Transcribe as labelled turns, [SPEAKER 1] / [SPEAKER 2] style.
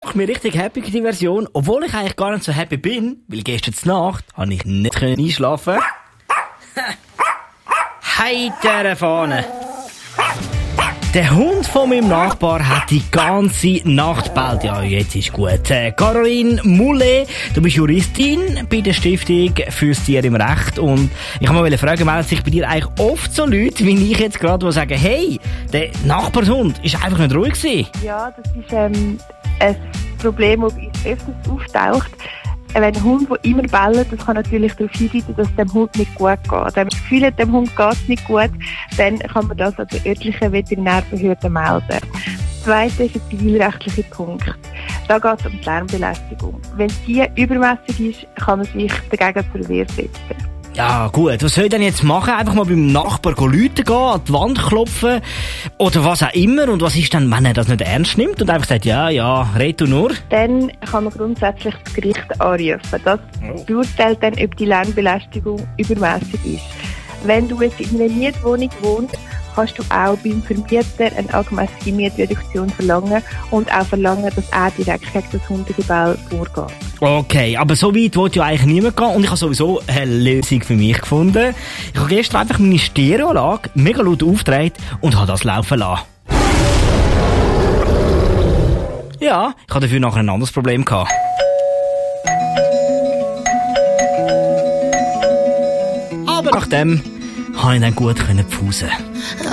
[SPEAKER 1] macht mich richtig happy, die Version. Obwohl ich eigentlich gar nicht so happy bin, weil gestern Nacht habe ich nicht einschlafen. Heitere Fahne. Der Hund von meinem Nachbar hat die ganze Nacht bellt. Ja, jetzt ist gut. Caroline Moulet, du bist Juristin bei der Stiftung fürs Tier im Recht. Und ich wollte mal fragen, melden sich bei dir eigentlich oft so Leute, wie ich jetzt gerade, die sagen, hey, der Nachbarshund ist einfach nicht ruhig gewesen?
[SPEAKER 2] Ja, das ist ein Problem, das öfters auftaucht. Wenn ein Hund, der immer bellt, das kann natürlich darauf hindeuten, dass es dem Hund nicht gut geht. Wenn man das Gefühl hat, dem Hund geht es nicht gut, dann kann man das an der örtlichen Veterinärbehörde melden. Das Zweite ist ein zivilrechtlicher Punkt. Da geht es um die Lärmbelästigung. Wenn die übermässig ist, kann man sich dagegen zur Wehr setzen.
[SPEAKER 1] Ja, gut. Was soll ich denn jetzt machen? Einfach mal beim Nachbar läuten gehen, an die Wand klopfen oder was auch immer? Und was ist dann, wenn er das nicht ernst nimmt und einfach sagt, ja, red du nur?
[SPEAKER 2] Dann kann man grundsätzlich das Gericht anrufen. Das beurteilt dann, ob die Lärmbelästigung übermässig ist. Wenn du jetzt in einer Mietwohnung wohnst, kannst du auch beim Vermieter eine angemessene Mietreduktion verlangen und auch verlangen, dass er direkt gegen das Hundegebell vorgeht.
[SPEAKER 1] Okay, aber so weit will ja eigentlich niemand gehen und ich habe sowieso eine Lösung für mich gefunden. Ich habe gestern einfach meine Stereoanlage mega laut aufgedreht und habe das laufen lassen. Ja, ich hatte dafür nachher ein anderes Problem gehabt. Aber nachdem konnte ich dann gut pfusen.